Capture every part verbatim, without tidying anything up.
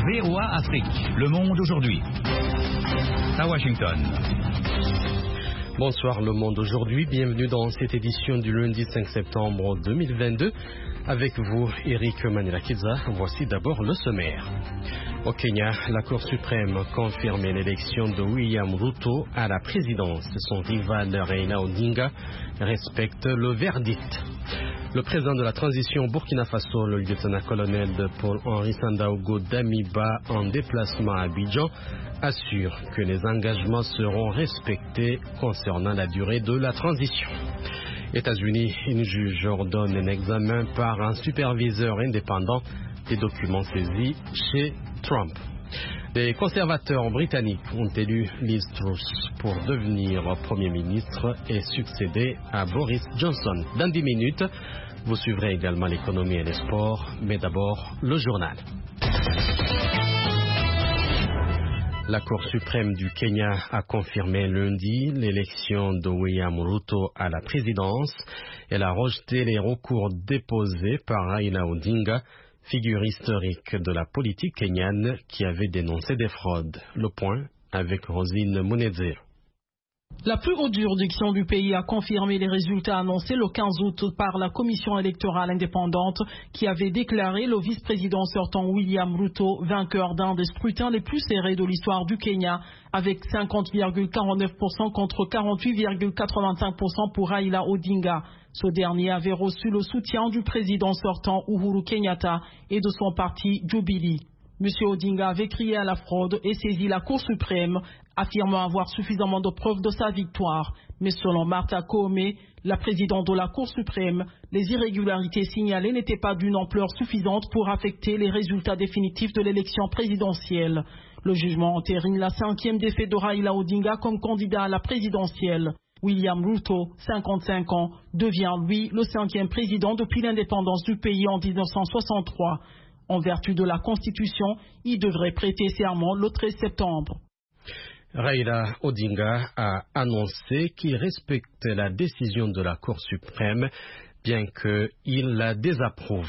V O A Afrique, Le Monde aujourd'hui. À Washington. Bonsoir Le Monde aujourd'hui, bienvenue dans cette édition du lundi cinq septembre deux mille vingt-deux. Avec vous, Eric Manirakiza, voici d'abord le sommaire. Au Kenya, la Cour suprême confirme l'élection de William Ruto à la présidence. Son rival Raila Odinga respecte le verdict. Le président de la transition Burkina Faso, le lieutenant-colonel Paul-Henri Sandaogo Damiba, en déplacement à Abidjan, assure que les engagements seront respectés concernant la durée de la transition. États-Unis, une juge ordonne un examen par un superviseur indépendant des documents saisis chez Trump. Les conservateurs britanniques ont élu Liz Truss pour devenir Premier ministre et succéder à Boris Johnson. Dans dix minutes, vous suivrez également l'économie et les sports, mais d'abord le journal. La Cour suprême du Kenya a confirmé lundi l'élection de William Ruto à la présidence. Elle a rejeté les recours déposés par Raila Odinga, figure historique de la politique kenyane qui avait dénoncé des fraudes. Le point avec Rosine Munezero. La plus haute juridiction du pays a confirmé les résultats annoncés le quinze août par la commission électorale indépendante qui avait déclaré le vice-président sortant William Ruto vainqueur d'un des scrutins les plus serrés de l'histoire du Kenya avec cinquante virgule quarante-neuf pour cent contre quarante-huit virgule quatre-vingt-cinq pour cent pour Raila Odinga. Ce dernier avait reçu le soutien du président sortant Uhuru Kenyatta et de son parti Jubilee. Monsieur Odinga avait crié à la fraude et saisi la Cour suprême, affirmant avoir suffisamment de preuves de sa victoire. Mais selon Martha Koome, la présidente de la Cour suprême, les irrégularités signalées n'étaient pas d'une ampleur suffisante pour affecter les résultats définitifs de l'élection présidentielle. Le jugement entérine la cinquième défaite de Raila Odinga comme candidat à la présidentielle. William Ruto, cinquante-cinq ans, devient lui le cinquième président depuis l'indépendance du pays en mille neuf cent soixante-trois. En vertu de la Constitution, il devrait prêter serment le treize septembre. Raila Odinga a annoncé qu'il respectait la décision de la Cour suprême, bien qu'il la désapprouve.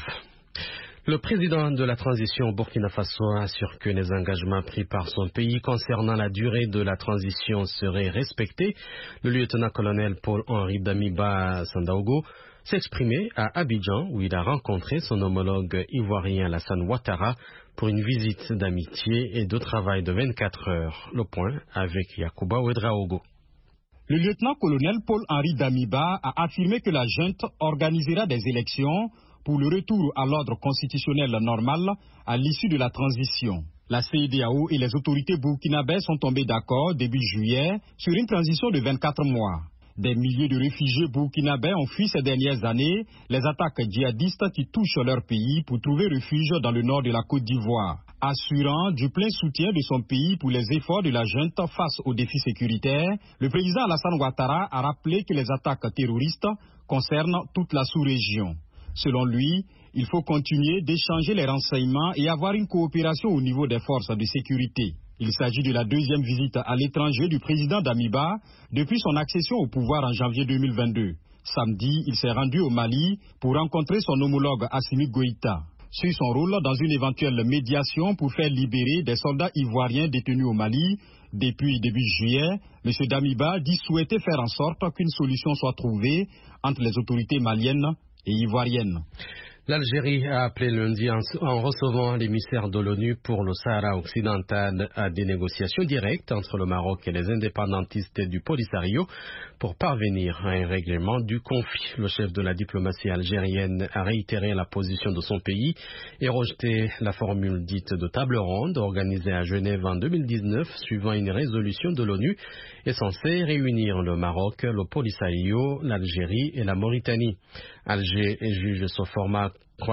Le président de la transition Burkina Faso assure que les engagements pris par son pays concernant la durée de la transition seraient respectés. Le lieutenant-colonel Paul-Henri Damiba Sandaogo s'exprimait à Abidjan où il a rencontré son homologue ivoirien Alassane Ouattara pour une visite d'amitié et de travail de vingt-quatre heures. Le point avec Yacouba Ouedraogo. Le lieutenant-colonel Paul-Henri Damiba a affirmé que la junte organisera des élections pour le retour à l'ordre constitutionnel normal à l'issue de la transition. La C E D A O et les autorités burkinabées sont tombées d'accord début juillet sur une transition de vingt-quatre mois. Des milliers de réfugiés burkinabés ont fui ces dernières années les attaques djihadistes qui touchent leur pays pour trouver refuge dans le nord de la Côte d'Ivoire. Assurant du plein soutien de son pays pour les efforts de la junte face aux défis sécuritaires, le président Alassane Ouattara a rappelé que les attaques terroristes concernent toute la sous-région. Selon lui, il faut continuer d'échanger les renseignements et avoir une coopération au niveau des forces de sécurité. Il s'agit de la deuxième visite à l'étranger du président Damiba depuis son accession au pouvoir en janvier deux mille vingt-deux. Samedi, il s'est rendu au Mali pour rencontrer son homologue Assimi Goïta. Sur son rôle dans une éventuelle médiation pour faire libérer des soldats ivoiriens détenus au Mali, depuis début juillet, M. Damiba dit souhaiter faire en sorte qu'une solution soit trouvée entre les autorités maliennes et ivoiriennes. L'Algérie a appelé lundi en, en recevant l'émissaire de l'ONU pour le Sahara occidental à des négociations directes entre le Maroc et les indépendantistes du Polisario pour parvenir à un règlement du conflit. Le chef de la diplomatie algérienne a réitéré la position de son pays et rejeté la formule dite de table ronde organisée à Genève en deux mille dix-neuf suivant une résolution de l'ONU est censée réunir le Maroc, le Polisario, l'Algérie et la Mauritanie. Alger juge ce format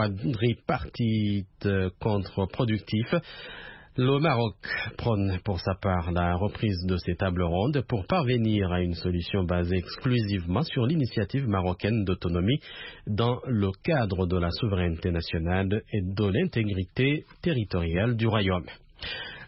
quadripartite contre-productif. Le Maroc prône pour sa part la reprise de ces tables rondes pour parvenir à une solution basée exclusivement sur l'initiative marocaine d'autonomie dans le cadre de la souveraineté nationale et de l'intégrité territoriale du royaume.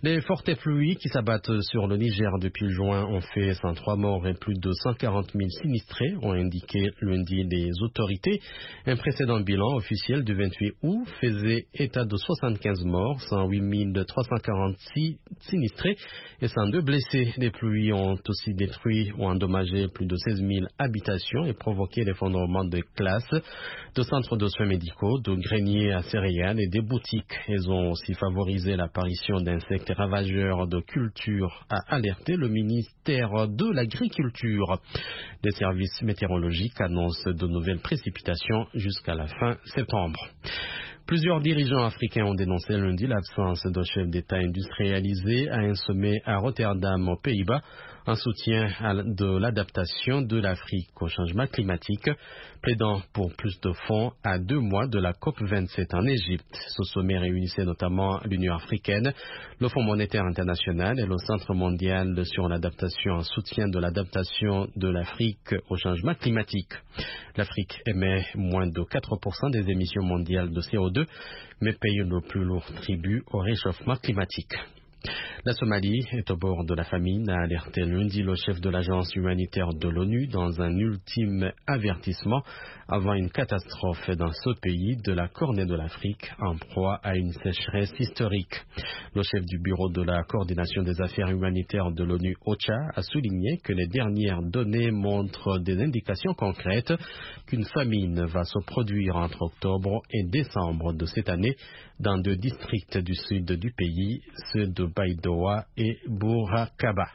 Les fortes pluies qui s'abattent sur le Niger depuis juin ont fait cent trois morts et plus de cent quarante mille sinistrés, ont indiqué lundi les autorités. Un précédent bilan officiel du vingt-huit août faisait état de soixante-quinze morts, cent huit mille trois cent quarante-six sinistrés et cent deux blessés. Les pluies ont aussi détruit ou endommagé plus de seize mille habitations et provoqué l'effondrement de classes, de centres de soins médicaux, de greniers à céréales et des boutiques. Elles ont aussi favorisé l'apparition d'insectes ravageurs de culture, a alerté le ministère de l'Agriculture. Les services météorologiques annoncent de nouvelles précipitations jusqu'à la fin septembre. Plusieurs dirigeants africains ont dénoncé lundi l'absence d'un chef d'État industrialisé à un sommet à Rotterdam, aux Pays-Bas, en soutien à de l'adaptation de l'Afrique au changement climatique, plaidant pour plus de fonds à deux mois de la COP vingt-sept en Égypte. Ce sommet réunissait notamment l'Union africaine, le Fonds monétaire international et le Centre mondial sur l'adaptation en soutien de l'adaptation de l'Afrique au changement climatique. L'Afrique émet moins de quatre pour cent des émissions mondiales de C O deux, mais paye le plus lourd tribut au réchauffement climatique. La Somalie est au bord de la famine, a alerté lundi le chef de l'agence humanitaire de l'ONU dans un ultime avertissement avant une catastrophe dans ce pays de la Corne de l'Afrique en proie à une sécheresse historique. Le chef du bureau de la coordination des affaires humanitaires de l'ONU, OCHA, a souligné que les dernières données montrent des indications concrètes qu'une famine va se produire entre octobre et décembre de cette année dans deux districts du sud du pays, ceux de Baidoa et Bourakaba.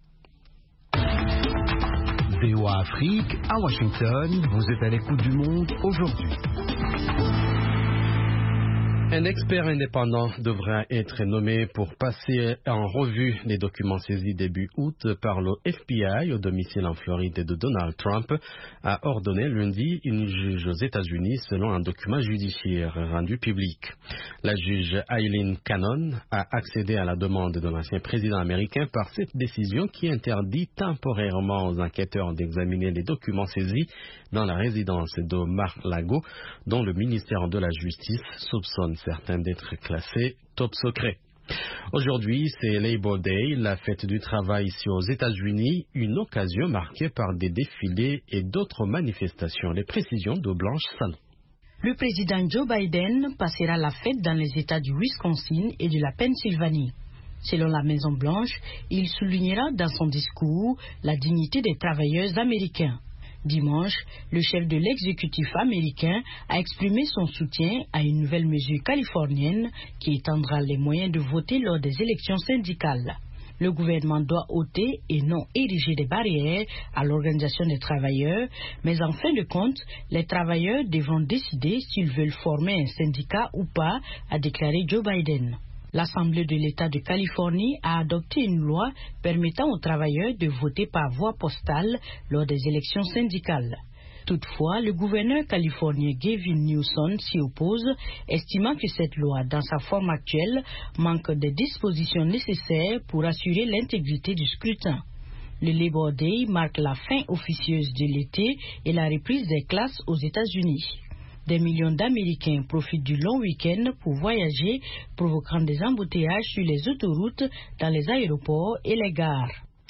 V O A Afrique, à Washington, vous êtes à l'écoute du monde aujourd'hui. Un expert indépendant devra être nommé pour passer en revue les documents saisis début août par le F B I au domicile en Floride de Donald Trump, a ordonné lundi une juge aux États-Unis selon un document judiciaire rendu public. La juge Aileen Cannon a accédé à la demande de l'ancien président américain par cette décision qui interdit temporairement aux enquêteurs d'examiner les documents saisis dans la résidence de Mar-a-Lago, dont le ministère de la Justice soupçonne certains d'être classés top secret. Aujourd'hui, c'est Labor Day, la fête du travail ici aux États-Unis, une occasion marquée par des défilés et d'autres manifestations. Les précisions de Blanche Salon. Le président Joe Biden passera la fête dans les États du Wisconsin et de la Pennsylvanie. Selon la Maison-Blanche, il soulignera dans son discours la dignité des travailleurs américains. Dimanche, le chef de l'exécutif américain a exprimé son soutien à une nouvelle mesure californienne qui étendra les moyens de voter lors des élections syndicales. Le gouvernement doit ôter et non ériger des barrières à l'organisation des travailleurs, mais en fin de compte, les travailleurs devront décider s'ils veulent former un syndicat ou pas, a déclaré Joe Biden. L'Assemblée de l'État de Californie a adopté une loi permettant aux travailleurs de voter par voie postale lors des élections syndicales. Toutefois, le gouverneur californien Gavin Newsom s'y oppose, estimant que cette loi, dans sa forme actuelle, manque des dispositions nécessaires pour assurer l'intégrité du scrutin. Le Labor Day marque la fin officieuse de l'été et la reprise des classes aux États-Unis. Des millions d'Américains profitent du long week-end pour voyager, provoquant des embouteillages sur les autoroutes, dans les aéroports et les gares.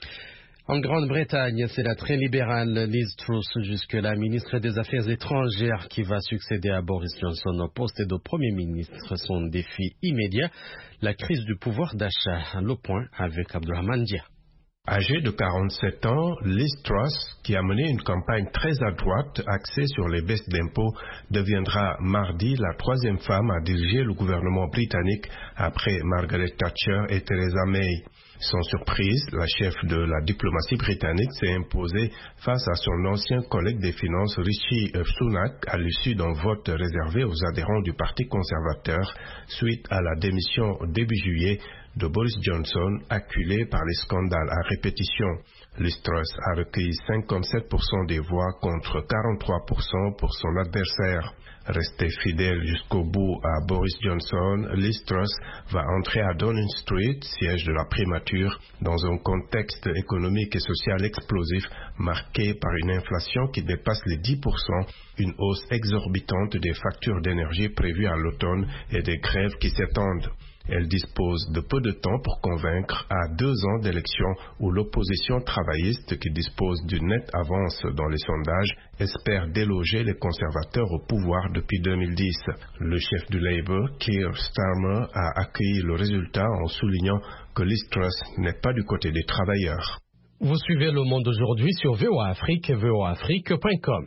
En Grande-Bretagne, c'est la très libérale Liz Truss, jusque-là ministre des Affaires étrangères, qui va succéder à Boris Johnson au poste de Premier ministre. Son défi immédiat, la crise du pouvoir d'achat. Le point avec Abdourahmane Dia. Âgée de quarante-sept ans, Liz Truss, qui a mené une campagne très à droite axée sur les baisses d'impôts, deviendra mardi la troisième femme à diriger le gouvernement britannique après Margaret Thatcher et Theresa May. Sans surprise, la chef de la diplomatie britannique s'est imposée face à son ancien collègue des finances Rishi Sunak à l'issue d'un vote réservé aux adhérents du Parti conservateur suite à la démission début juillet de Boris Johnson, acculé par les scandales à répétition. Liz Truss a recueilli cinquante-sept pour cent des voix contre quarante-trois pour cent pour son adversaire. Restée fidèle jusqu'au bout à Boris Johnson, Liz Truss va entrer à Downing Street, siège de la primature, dans un contexte économique et social explosif marqué par une inflation qui dépasse les dix pour cent, une hausse exorbitante des factures d'énergie prévues à l'automne et des grèves qui s'étendent. Elle dispose de peu de temps pour convaincre à deux ans d'élections où l'opposition travailliste, qui dispose d'une nette avance dans les sondages, espère déloger les conservateurs au pouvoir depuis deux mille dix. Le chef du Labour, Keir Starmer, a accueilli le résultat en soulignant que Liz Truss n'est pas du côté des travailleurs. Vous suivez Le Monde aujourd'hui sur V O A Afrique, v o a afrique point com.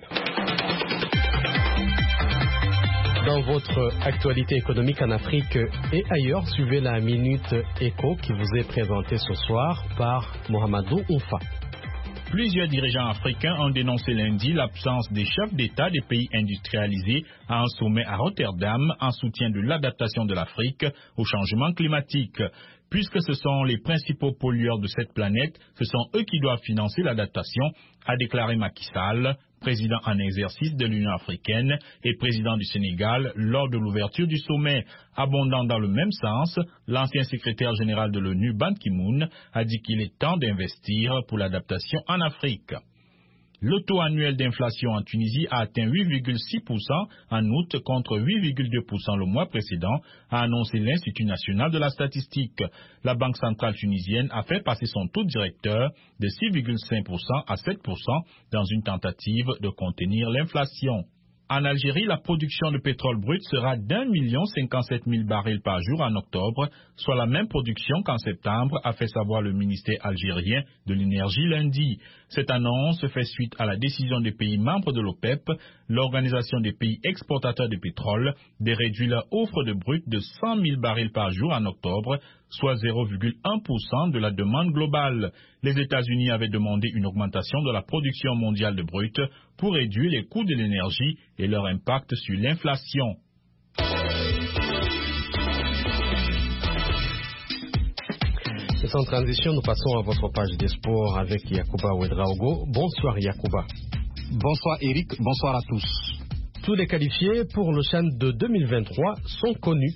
Dans votre actualité économique en Afrique et ailleurs, suivez la Minute Éco qui vous est présentée ce soir par Mohamedou Oumfa. Plusieurs dirigeants africains ont dénoncé lundi l'absence des chefs d'État des pays industrialisés à un sommet à Rotterdam en soutien de l'adaptation de l'Afrique au changement climatique. Puisque ce sont les principaux pollueurs de cette planète, ce sont eux qui doivent financer l'adaptation, a déclaré Macky Sall, président en exercice de l'Union africaine et président du Sénégal lors de l'ouverture du sommet. Abondant dans le même sens, l'ancien secrétaire général de l'ONU, Ban Ki-moon, a dit qu'il est temps d'investir pour l'adaptation en Afrique. Le taux annuel d'inflation en Tunisie a atteint huit virgule six pour cent en août contre huit virgule deux pour cent le mois précédent, a annoncé l'Institut national de la statistique. La Banque centrale tunisienne a fait passer son taux directeur de six virgule cinq pour cent à sept pour cent dans une tentative de contenir l'inflation. En Algérie, la production de pétrole brut sera d'un million cinquante-sept mille barils par jour en octobre, soit la même production qu'en septembre, a fait savoir le ministère algérien de l'énergie lundi. Cette annonce fait suite à la décision des pays membres de l'OPEP, l'organisation des pays exportateurs de pétrole, de réduire leur offre de brut de cent mille barils par jour en octobre, soit zéro virgule un pour cent de la demande globale. Les États-Unis avaient demandé une augmentation de la production mondiale de brut pour réduire les coûts de l'énergie et leur impact sur l'inflation. Sans transition, nous passons à votre page des sports avec Yacouba Ouedraogo. Bonsoir Yacouba. Bonsoir Eric, bonsoir à tous. Tous les qualifiés pour le CHAN de deux mille vingt-trois sont connus.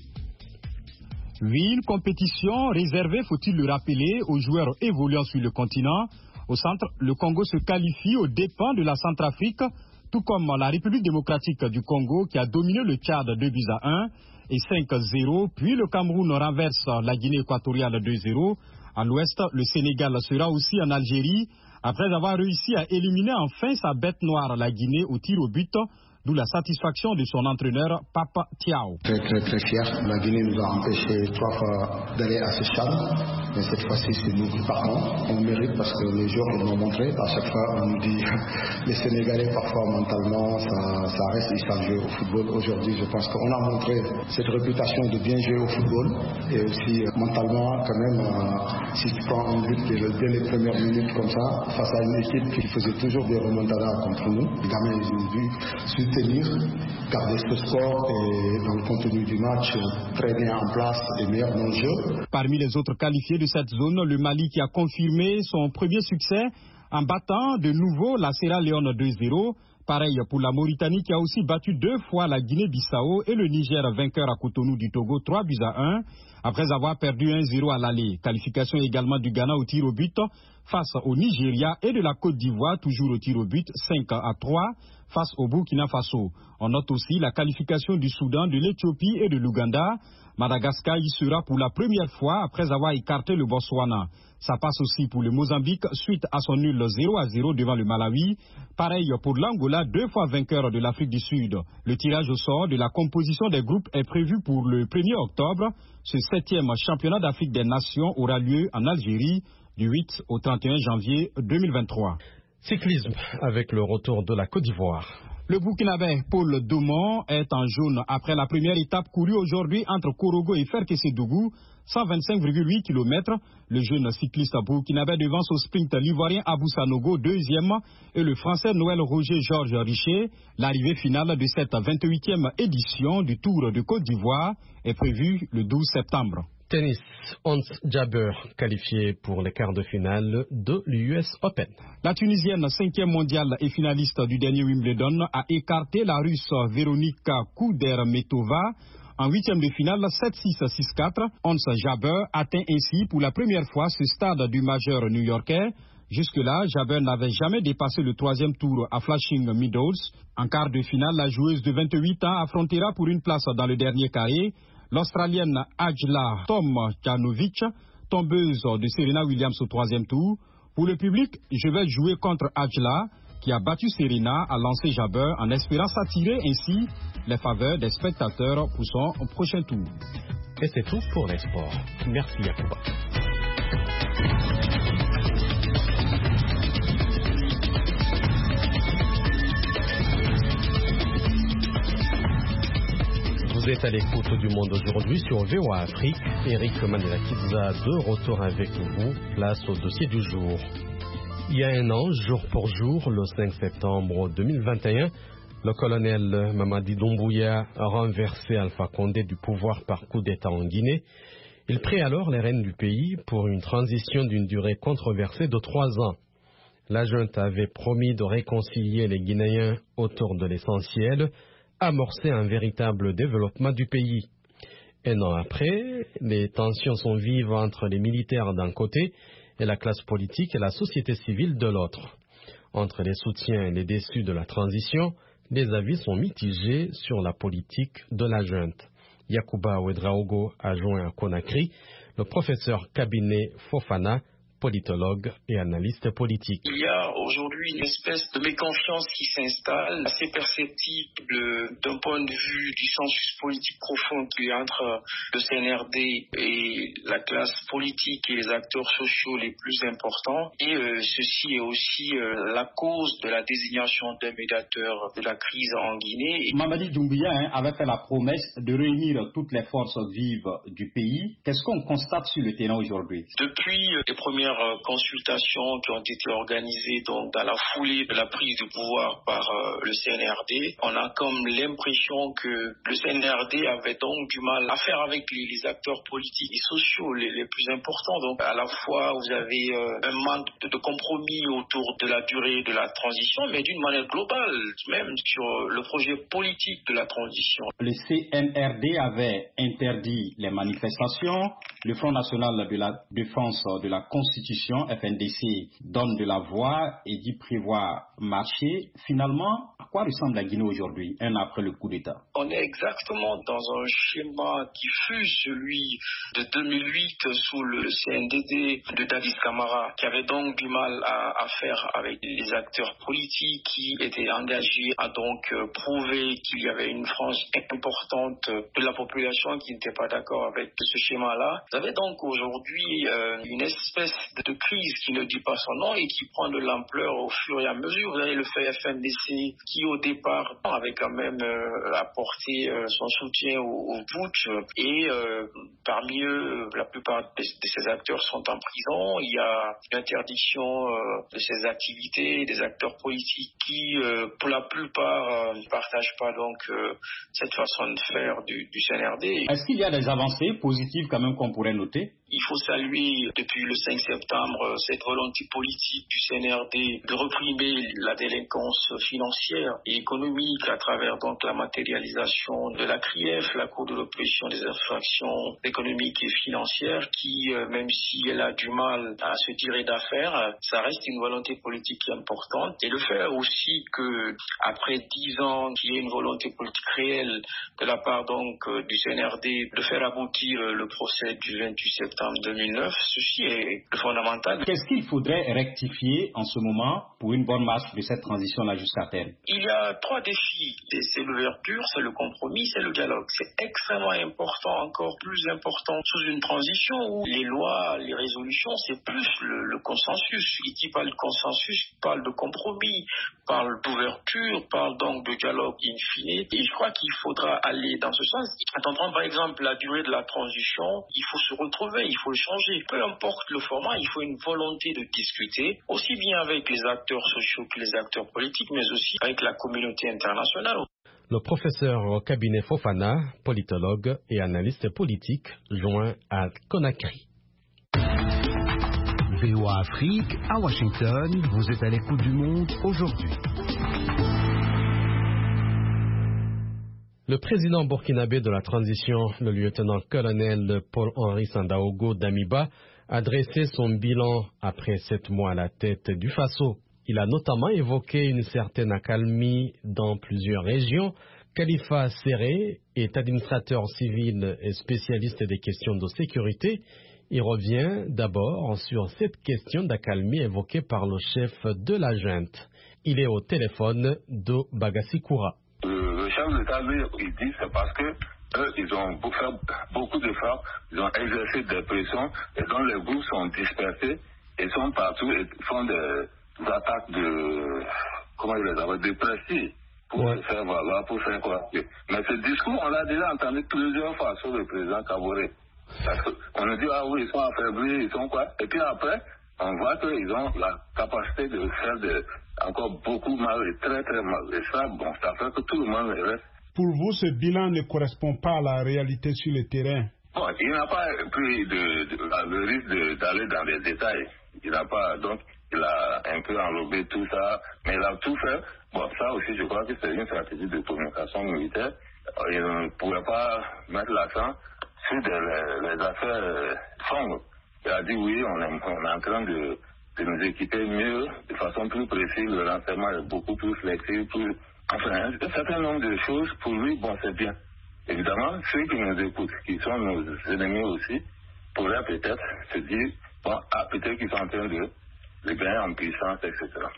Oui, une compétition réservée, faut-il le rappeler, aux joueurs évoluant sur le continent. Au centre, le Congo se qualifie aux dépens de la Centrafrique, tout comme la République démocratique du Congo qui a dominé le Tchad deux buts à un et cinq zéro, puis le Cameroun renverse la Guinée équatoriale deux zéro. À l'ouest, le Sénégal sera aussi en Algérie après avoir réussi à éliminer enfin sa bête noire, la Guinée, au tir au but. D'où la satisfaction de son entraîneur, Papa Thiaw. Très très très fier. La Guinée nous a empêché trois fois d'aller à ce CHAN. Mais cette fois-ci, c'est nous qui partons. On mérite parce que les joueurs nous l'ont montré. À chaque fois, on nous dit les Sénégalais, parfois mentalement, ça, ça reste, ils savent jouer au football. Aujourd'hui, je pense qu'on a montré cette réputation de bien jouer au football. Et aussi, mentalement, quand même, euh, si tu prends un but dès, dès les premières minutes comme ça, face à une équipe qui faisait toujours des remontadas contre nous, les gamins, ils ont vu tenir, garder ce score et dans le contenu du match très bien en place et meilleur dans le jeu. Parmi les autres qualifiés de cette zone, le Mali qui a confirmé son premier succès en battant de nouveau la Sierra Leone deux zéro. Pareil pour la Mauritanie qui a aussi battu deux fois la Guinée-Bissau et le Niger vainqueur à Cotonou du Togo trois buts à un après avoir perdu un zéro à l'aller. Qualification également du Ghana au tir au but face au Nigeria et de la Côte d'Ivoire toujours au tir au but cinq à trois face au Burkina Faso. On note aussi la qualification du Soudan, de l'Éthiopie et de l'Ouganda. Madagascar y sera pour la première fois après avoir écarté le Botswana. Ça passe aussi pour le Mozambique suite à son nul zéro à zéro devant le Malawi. Pareil pour l'Angola, deux fois vainqueur de l'Afrique du Sud. Le tirage au sort de la composition des groupes est prévu pour le premier octobre. Ce septième championnat d'Afrique des Nations aura lieu en Algérie du huit au trente et un janvier deux mille vingt-trois. Cyclisme avec le retour de la Côte d'Ivoire. Le Burkinabé Paul Domon est en jaune après la première étape courue aujourd'hui entre Korogo et Ferkessédougou, cent vingt-cinq virgule huit kilomètres. Le jeune cycliste burkinabé devance au sprint l'ivoirien Abou Sanogo, deuxième, et le français Noël Roger Georges Richer. L'arrivée finale de cette vingt-huitième édition du Tour de Côte d'Ivoire est prévue le douze septembre. Tennis, Ons Jabeur qualifié pour les quarts de finale de l'U S Open. La Tunisienne, cinquième mondiale et finaliste du dernier Wimbledon, a écarté la Russe Veronika Kudermetova en huitième de finale sept six six quatre. Ons Jabeur atteint ainsi pour la première fois ce stade du majeur new-yorkais. Jusque-là, Jabeur n'avait jamais dépassé le troisième tour à Flushing Meadows. En quart de finale, la joueuse de vingt-huit ans affrontera pour une place dans le dernier carré L'Australienne Ajla Tomljanovic, tombeuse de Serena Williams au troisième tour. Pour le public, je vais jouer contre Ajla, qui a battu Serena à lancer jabeur en espérant s'attirer ainsi les faveurs des spectateurs pour son prochain tour. Et c'est tout pour les sports. Merci Yacouba. Vous êtes à l'écoute du Monde aujourd'hui sur V O A Afrique. Eric Manela-Kidza de retour avec vous. Place au dossier du jour. Il y a un an, jour pour jour, le cinq septembre deux mille vingt et un, le colonel Mamadi Doumbouya a renversé Alpha Condé du pouvoir par coup d'État en Guinée. Il prit alors les rênes du pays pour une transition d'une durée controversée de trois ans. La junte avait promis de réconcilier les Guinéens autour de l'essentiel, amorcer un véritable développement du pays. Un an après, les tensions sont vives entre les militaires d'un côté et la classe politique et la société civile de l'autre. Entre les soutiens et les déçus de la transition, les avis sont mitigés sur la politique de la junte. Yacouba Ouedraogo a joint à Conakry le professeur Kabiné Fofana, politologue et analyste politique. Il y a aujourd'hui une espèce de méconfiance qui s'installe, assez perceptible d'un point de vue du sensus politique profond qu'il y a entre le C N R D et la classe politique et les acteurs sociaux les plus importants. Et euh, ceci est aussi euh, la cause de la désignation d'un médiateur de la crise en Guinée. Mamadi Doumbouya hein, avait fait la promesse de réunir toutes les forces vives du pays. Qu'est-ce qu'on constate sur le terrain aujourd'hui? Depuis les premières consultations qui ont été organisées donc dans la foulée de la prise de pouvoir par euh, le C N R D, on a comme l'impression que le C N R D avait donc du mal à faire avec les, les acteurs politiques et sociaux les, les plus importants. Donc à la fois vous avez euh, un manque de, de compromis autour de la durée de la transition, mais d'une manière globale, même sur le projet politique de la transition. Le C N R D avait interdit les manifestations. Le Front national de la défense de la Constitution, F N D C, donne de la voix et dit prévoir marcher. Finalement, à quoi ressemble la Guinée aujourd'hui, un an après le coup d'État? On est exactement dans un schéma qui fut celui de deux mille huit sous le C N D D de Dadis Camara, qui avait donc du mal à, à faire avec les acteurs politiques qui étaient engagés à donc prouver qu'il y avait une frange importante de la population qui n'était pas d'accord avec ce schéma-là. Vous avez donc aujourd'hui euh, une espèce de crise qui ne dit pas son nom et qui prend de l'ampleur au fur et à mesure. Vous avez le F N D C qui au départ avait quand même euh, apporté euh, son soutien au, au putsch et euh, parmi eux la plupart de, de ces acteurs sont en prison. Il y a une interdiction euh, de ces activités, des acteurs politiques qui euh, pour la plupart ne euh, partagent pas donc euh, cette façon de faire du, du C N R D. Est-ce qu'il y a des avancées positives quand même qu'on pourrait noter? Il faut saluer depuis le cinq septembre cette volonté politique du C N R D de réprimer la délinquance financière et économique à travers donc la matérialisation de la C R I F, la Cour de l'opposition des infractions économiques et financières, qui, euh, même si elle a du mal à se tirer d'affaire, ça reste une volonté politique importante. Et le fait aussi que après dix ans, qu'il y ait une volonté politique réelle de la part donc euh, du C N R D de faire aboutir euh, le procès du vingt-huit septembre deux mille neuf, ceci est fondamental. Qu'est-ce qu'il faudrait rectifier en ce moment pour une bonne marche de cette transition-là jusqu'à terme? Il y a trois défis. C'est l'ouverture, c'est le compromis, c'est le dialogue. C'est extrêmement important, encore plus important sous une transition où les lois, les résolutions, c'est plus le, le consensus. Qui parle de consensus parle de compromis, parle d'ouverture, parle donc de dialogue in fine. Et je crois qu'il faudra aller dans ce sens. Quand on prend par exemple la durée de la transition, il faut se retrouver. Il faut le changer. Peu importe le format, il faut une volonté de discuter, aussi bien avec les acteurs sociaux que les acteurs politiques, mais aussi avec la communauté internationale. Le professeur Kabiné Fofana, politologue et analyste politique, joint à Conakry. V O A Afrique, à Washington, vous êtes à l'écoute du monde aujourd'hui. Le président burkinabé de la transition, le lieutenant-colonel Paul-Henri Sandaogo Damiba, a dressé son bilan après sept mois à la tête du Faso. Il a notamment évoqué une certaine accalmie dans plusieurs régions, Khalifa Serré est administrateur civil et spécialiste des questions de sécurité. Il revient d'abord sur cette question d'accalmie évoquée par le chef de la junte. Il est au téléphone de Bagassi Koura. Le, le chef de l'État, lui, il dit c'est parce que eux, ils ont fait beaucoup d'efforts, ils ont exercé des pressions, et donc les groupes sont dispersés, et sont partout et font des, des attaques de, comment ils les appellent, de prestige, pour ouais. se faire valoir, pour faire quoi. Mais ce discours, on l'a déjà entendu plusieurs fois sur le président Kaboré. On nous dit, ah oui, ils sont affaiblis, ils sont quoi. Et puis après, on voit qu'ils ont la capacité de faire de, encore beaucoup mal et très très mal. Et ça, bon, ça fait que tout le monde reste. Pour vous, ce bilan ne correspond pas à la réalité sur le terrain. Bon, il n'a pas pris de, de, le risque de, d'aller dans les détails. Il n'a pas, donc, il a un peu enlobé tout ça, mais il a tout fait. Bon, ça aussi, je crois que c'est une stratégie de communication militaire. Il ne pouvait pas mettre l'accent sur des, les, les affaires euh, sombres. Il a dit oui, on est, on est en train de, de nous équiper mieux, de façon plus précise, le renseignement est beaucoup plus flexible, plus... Enfin, un certain nombre de choses, pour lui, bon, c'est bien. Évidemment, ceux qui nous écoutent, qui sont nos ennemis aussi, pourraient peut-être se dire, bon, ah, peut-être qu'ils sont en train de, de gagner en puissance, et cetera.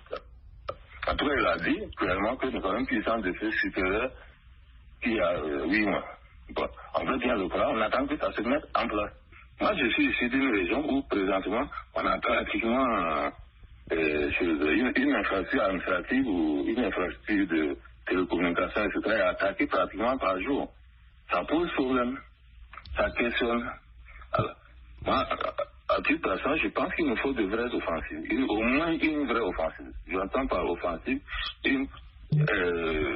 En tout cas, il a dit clairement que nous avons une puissance de feu supérieure qui a euh, huit mois. Bon, on veut bien le croire, on attend que ça se mette en place. Moi, je suis ici d'une région où, présentement, on a pratiquement euh, euh, une, une infrastructure administrative ou une infrastructure de télécommunication, et cetera, est attaquée pratiquement par jour. Ça pose problème. Ça questionne. Alors, moi, à titre personnel, je pense qu'il nous faut de vraies offensives. Une, au moins une vraie offensive. J'entends par offensive une, euh,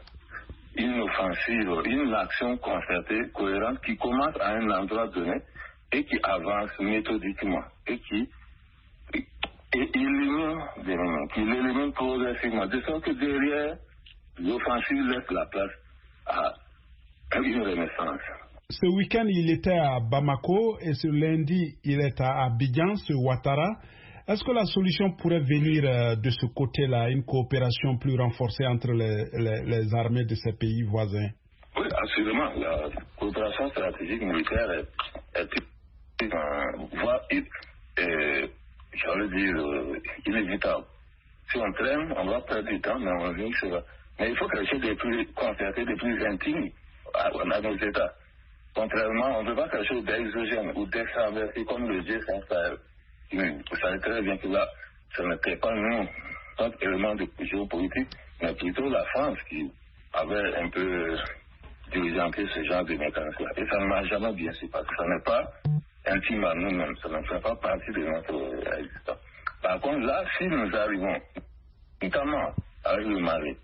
une offensive, une action concertée, cohérente, qui commence à un endroit donné et qui avance méthodiquement et qui et élimine des moments, qui l'élimine progressivement, de sorte que derrière l'offensive laisse la place à une renaissance. Ce week-end, il était à Bamako et ce lundi, il est à Abidjan, ce Ouattara. Est-ce que la solution pourrait venir de ce côté-là, une coopération plus renforcée entre les, les, les armées de ces pays voisins? Oui, absolument. La coopération stratégique militaire est, est, est euh, voire, euh, j'allais dire, euh, inévitable. Si on traîne, on va perdre du temps, mais on revient sur ça. Mais il faut quelque chose de plus concerté, de plus intime à, à nos États. Contrairement, on ne veut pas quelque chose d'exogène ou d'extraversé comme le G cinq Sahel. Vous savez très bien que là, ce n'était pas nous, notre élément de géopolitique, mais plutôt la France qui avait un peu dirigeanté ce genre de mécanisme-là. Et ça ne m'a jamais bien su, parce que ça n'est pas intime à nous-mêmes, ça ne fait pas partie de notre existence. Par contre, là, si nous arrivons, notamment avec le Mali,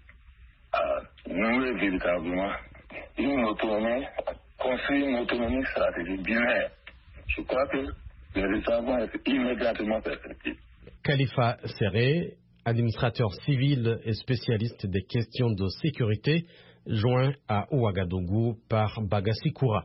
à nouer véritablement une autonomie, construire une autonomie stratégique binaire, je crois que les résultats vont être immédiatement perspectives. Khalifa Serré, administrateur civil et spécialiste des questions de sécurité, joint à Ouagadougou par Bagassi Koura.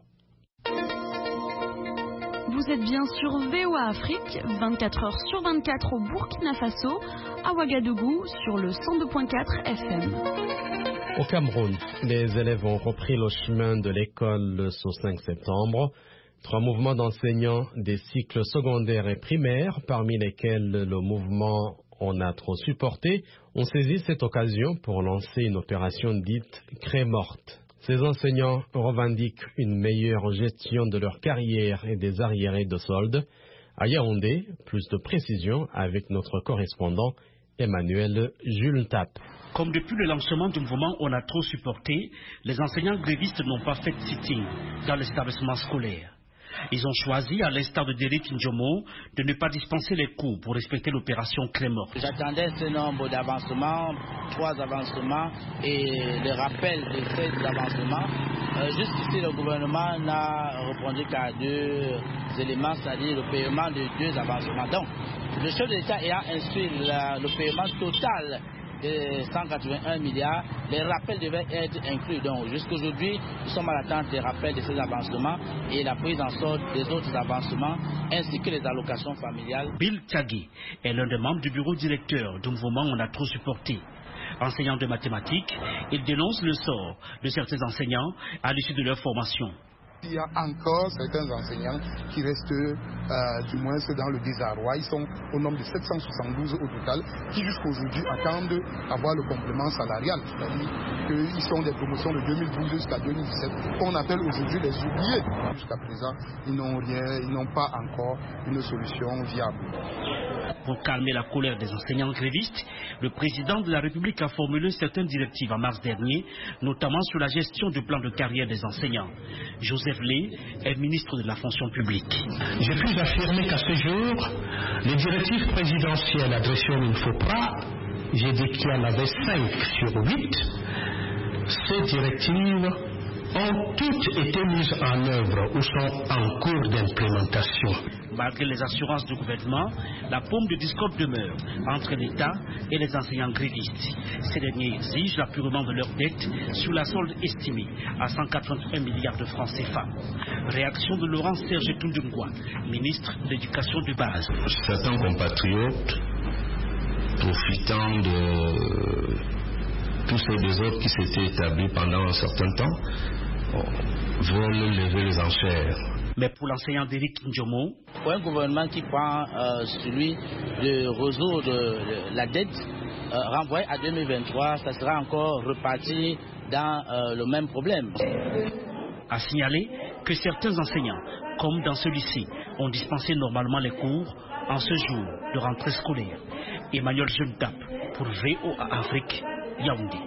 Vous êtes bien sur V O A Afrique, vingt-quatre heures sur vingt-quatre au Burkina Faso, à Ouagadougou sur le cent deux virgule quatre F M. Au Cameroun, les élèves ont repris le chemin de l'école ce cinq septembre. Trois mouvements d'enseignants des cycles secondaires et primaires, parmi lesquels le mouvement On a trop supporté, ont saisi cette occasion pour lancer une opération dite Cré morte. Ces enseignants revendiquent une meilleure gestion de leur carrière et des arriérés de soldes. À Yaoundé, plus de précisions avec notre correspondant Emmanuel Jules Tap. Comme depuis le lancement du mouvement On a trop supporté, les enseignants grévistes n'ont pas fait de sitting dans les établissements scolaires. Ils ont choisi, à l'instar de Derek Njomo, de ne pas dispenser les cours pour respecter l'opération Clé morte. J'attendais ce nombre d'avancements, trois avancements et le rappel de ces avancements. Euh, Jusqu'ici, le gouvernement n'a répondu qu'à deux éléments, c'est-à-dire le paiement de deux avancements. Donc, le chef de l'État ayant instruit la, le paiement total de cent quatre-vingt-un milliards, les rappels devaient être inclus. Donc jusqu'aujourd'hui, nous sommes à l'attente des rappels de ces avancements et la prise en sorte des autres avancements ainsi que les allocations familiales. Bill Tchagui est l'un des membres du bureau directeur du mouvement On a trop supporté. Enseignant de mathématiques, il dénonce le sort de certains enseignants à l'issue de leur formation. Il y a encore certains enseignants qui restent euh, du moins dans le désarroi. Ils sont au nombre de sept cent soixante-douze au total qui jusqu'aujourd'hui attendent avoir le complément salarial. C'est-à-dire qu'ils sont des promotions de deux mille douze jusqu'à deux mille dix-sept qu'on appelle aujourd'hui les oubliés. Jusqu'à présent, ils n'ont rien, ils n'ont pas encore une solution viable. Pour calmer la colère des enseignants grévistes, le président de la République a formulé certaines directives en mars dernier, notamment sur la gestion du plan de carrière des enseignants. Joseph Lé est ministre de la fonction publique. Je puis affirmer qu'à ce jour, les directives présidentielles adressées au MINFOPRA, j'ai dit qu'il y en avait cinq sur huit, ces directives ont toutes été mises en œuvre ou sont en cours d'implémentation. Malgré les assurances du gouvernement, la paume de discorde demeure entre l'État et les enseignants grévistes. Ces derniers exigent l'apurement de leurs dettes sur la solde estimée à cent quatre-vingt-un milliards de francs C F A. Réaction de Laurent Serge Toundungwa, ministre de l'Éducation de base. Certains compatriotes, profitant de tous ces désordres qui s'étaient établis pendant un certain temps, veulent lever les enchères. Mais pour l'enseignant d'Éric Ndjomo, pour un gouvernement qui prend euh, celui de résoudre la dette, euh, renvoyé à deux mille vingt-trois, ça sera encore reparti dans euh, le même problème. A signalé que certains enseignants, comme dans celui-ci, ont dispensé normalement les cours en ce jour de rentrée scolaire. Emmanuel Jeune-Tap pour V O A Afrique, Yaoundé.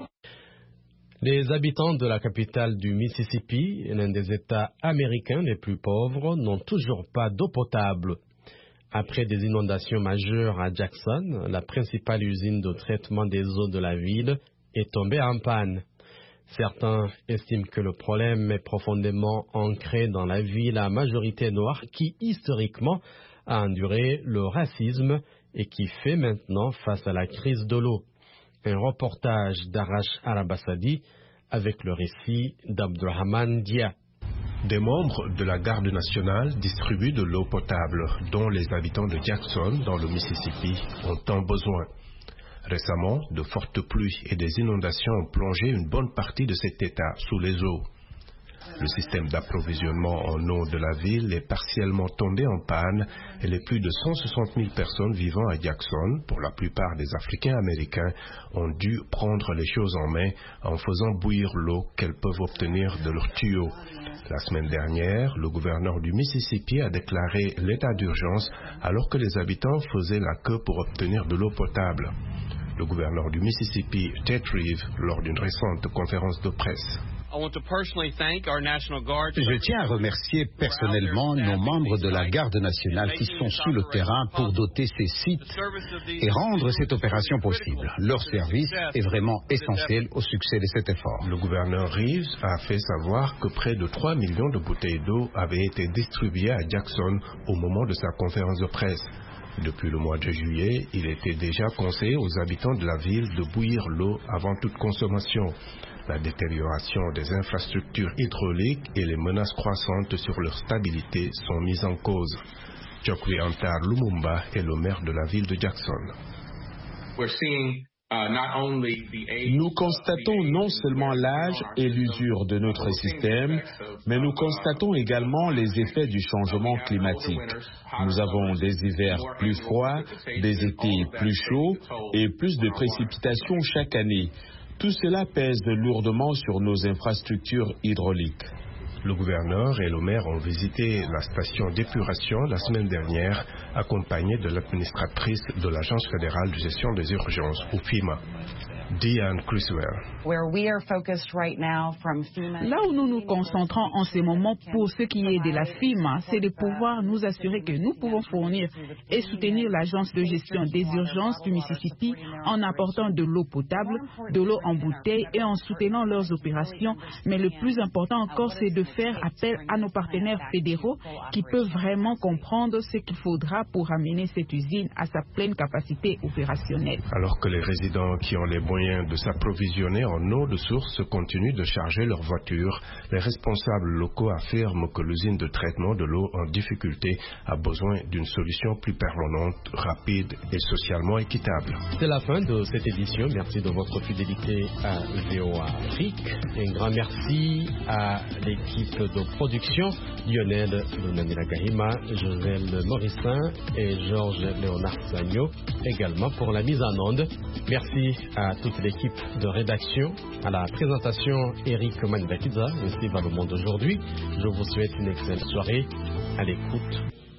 Les habitants de la capitale du Mississippi, l'un des États américains les plus pauvres, n'ont toujours pas d'eau potable. Après des inondations majeures à Jackson, la principale usine de traitement des eaux de la ville est tombée en panne. Certains estiment que le problème est profondément ancré dans la ville à majorité noire qui, historiquement, a enduré le racisme et qui fait maintenant face à la crise de l'eau. Un reportage d'Arash Arabassadi avec le récit d'Abdurrahman Dia. Des membres de la garde nationale distribuent de l'eau potable dont les habitants de Jackson, dans le Mississippi, ont tant besoin. Récemment, de fortes pluies et des inondations ont plongé une bonne partie de cet état sous les eaux. Le système d'approvisionnement en eau de la ville est partiellement tombé en panne et les plus de cent soixante mille personnes vivant à Jackson, pour la plupart des Africains américains, ont dû prendre les choses en main en faisant bouillir l'eau qu'elles peuvent obtenir de leurs tuyaux. La semaine dernière, le gouverneur du Mississippi a déclaré l'état d'urgence alors que les habitants faisaient la queue pour obtenir de l'eau potable. Le gouverneur du Mississippi, Ted Reeves, lors d'une récente conférence de presse. Je tiens à remercier personnellement nos membres de la Garde nationale qui sont sur le terrain pour doter ces sites et rendre cette opération possible. Leur service est vraiment essentiel au succès de cet effort. Le gouverneur Reeves a fait savoir que près de trois millions de bouteilles d'eau avaient été distribuées à Jackson au moment de sa conférence de presse. Depuis le mois de juillet, il était déjà conseillé aux habitants de la ville de bouillir l'eau avant toute consommation. La détérioration des infrastructures hydrauliques et les menaces croissantes sur leur stabilité sont mises en cause. Chokwe Antar Lumumba est le maire de la ville de Jackson. Nous constatons non seulement l'âge et l'usure de notre système, mais nous constatons également les effets du changement climatique. Nous avons des hivers plus froids, des étés plus chauds et plus de précipitations chaque année. Tout cela pèse lourdement sur nos infrastructures hydrauliques. Le gouverneur et le maire ont visité la station d'épuration la semaine dernière, accompagnés de l'administratrice de l'Agence fédérale de gestion des urgences, ou FEMA, Diane Criswell. Là où nous nous concentrons en ce moment pour ce qui est de la FEMA, c'est de pouvoir nous assurer que nous pouvons fournir et soutenir l'Agence de gestion des urgences du Mississippi en apportant de l'eau potable, de l'eau en bouteille et en soutenant leurs opérations. Mais le plus important encore, c'est de faire appel à nos partenaires fédéraux qui peuvent vraiment comprendre ce qu'il faudra pour amener cette usine à sa pleine capacité opérationnelle. Alors que les résidents qui ont les moyens moyen de s'approvisionner en eau de source continuent de charger leurs voitures. Les responsables locaux affirment que l'usine de traitement de l'eau en difficulté a besoin d'une solution plus permanente, rapide et socialement équitable. C'est la fin de cette édition. Merci de votre fidélité à V O A Afrique. Un grand merci à l'équipe de production, Lionel Lunanila Gahima, Joël Morissin et Georges Léonard Sagno, également pour la mise en onde. Merci à toute l'équipe de rédaction, à la présentation Eric Manilakidza, ainsi va le monde aujourd'hui. Je vous souhaite une excellente soirée à l'écoute